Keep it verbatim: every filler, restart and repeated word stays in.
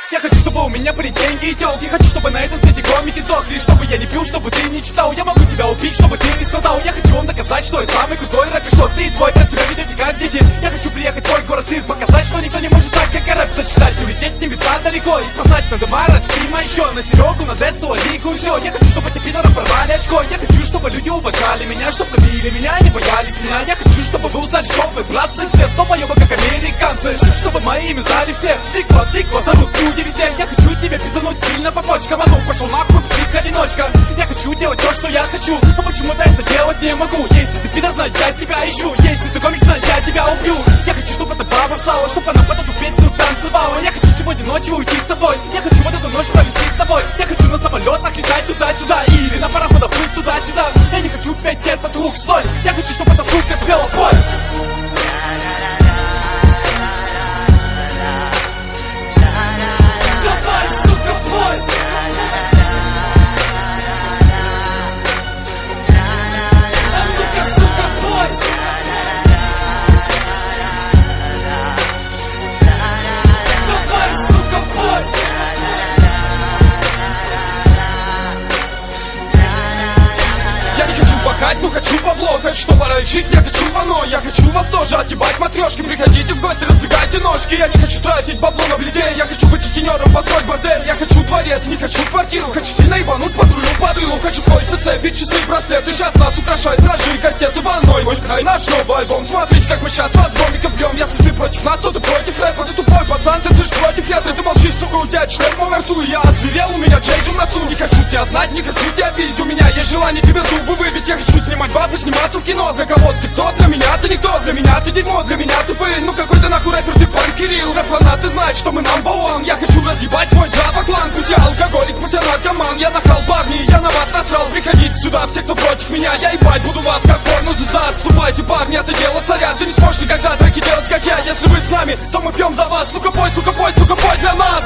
Я хочу, чтобы у меня были деньги и тёлки. Хочу, чтобы на этом свете комики сдохли. Чтобы я не пил, чтобы ты не читал. Я могу тебя убить, чтобы ты не страдал. Я хочу вам доказать, что я самый крутой рэпер. Что ты и твой брат себя ведете как дети. Я хочу приехать в твой город и показать, что никто не может так, как я рэп зачитать. Улететь в небеса далеко и послать на дома Растима еще. На Серегу, на Децу, Алику и все. Я хочу, чтобы эти пидоры порвали очко. Я хочу, чтобы люди уважали меня, чтобы любили меня, не боялись меня. Я хочу, чтобы вы узнали, что вы братцы все долбоёбы, как американцы. Чтобы мои имя знали все. Сиква, сиква, зовут люди все. Я хочу тебе пиздануть сильно по почкам. А ну пошел нахуй, псих-одиночка. Я хочу делать то, что я хочу, но почему-то это делать не могу. Если ты пидор, знать, я тебя ищу. Если ты комик, знать, я тебя убью. Я хочу, чтобы эта баба встала, чтобы она под эту песню танцевала. Я хочу сегодня ночью уйти с тобой. Я хочу вот эту ночь провести с тобой. Я хочу на самолетах летать туда-сюда или на пароходах плыть туда-сюда. Я не хочу петь этот лук, стой. Я хочу, чтобы эта сука спела бой. Давай, сука, бой. А ну-ка, сука, бой. Давай, сука, бой. Я не хочу пахать, но хочу бабло. Хочу, чтобы рычить, я хочу вано. Я хочу вас тоже отъебать матрешки. Приходите в гости, раздвигайте ножки. Я не хочу тратить бабло на бледей. Я хочу быть сутенером, построить бордель. Я хочу дворец, не хочу квартиру. Хочу сильно ебануть патрулю под рылу. Хочу кольца, цепи, часы, браслеты. Сейчас нас украшают ножи, кастеты ванной. Мой край, наш новый альбом. Смотрите, как мы сейчас вас гомиков бьем. Если ты против нас, то ты против рэпа. Ты тупой пацан, ты слышишь против ветра. Ты молчишь, сука, у тебя член в моем рту. Я озверел, у меня джейджи в носу. Не хочу тебя знать, не хочу тебя видеть. У меня есть желание тебе зубы выбить. Я хочу снимать бабы, сниматься в кино. Для кого ты кто? Для меня ты никто. Для меня ты дерьмо, для меня ты пыль. Ну какой ты нахуй рэпер, ты пан Кирилл. Рэп-фанаты знают, что мы number one. Я хочу разъебать твой джава-клан. Пусть я алкоголик, пусть я наркоман. Я нахал, парни, я на вас насрал. Приходите сюда, все, кто против меня. Я ебать буду вас, как порно-звезда. Отступайте, парни, это дело царя. Ты не сможешь никогда треки делать, как я. Если вы с нами, то мы пьем за вас. Ну-ка пой, сука, пой, сука, пой для нас.